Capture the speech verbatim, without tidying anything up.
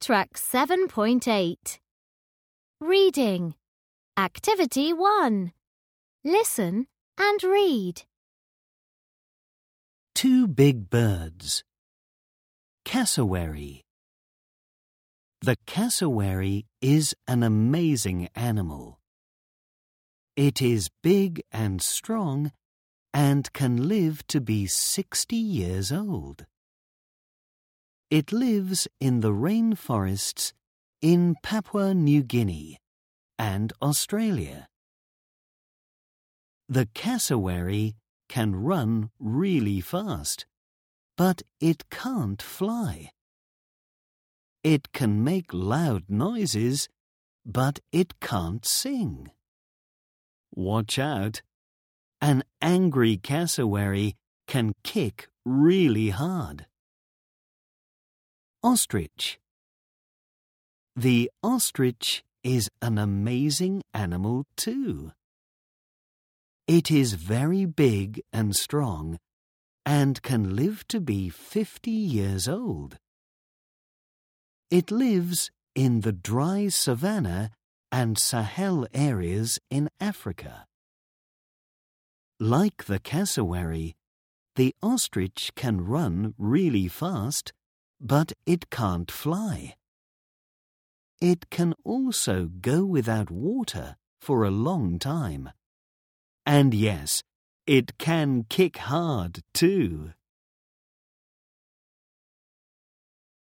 Track seven point eight. Reading. Activity one. Listen and read. Two big birds. Cassowary. The cassowary is an amazing animal. It is big and strong and can live to be sixty years old. It lives in the rainforests in Papua New Guinea and Australia. The cassowary can run really fast, but it can't fly. It can make loud noises, but it can't sing. Watch out! An angry cassowary can kick really hard. Ostrich. The ostrich is an amazing animal too. It is very big and strong and can live to be fifty years old. It lives in the dry savanna and Sahel areas in Africa. Like the cassowary, the ostrich can run really fast, but it can't fly. It can also go without water for a long time. And yes, it can kick hard too.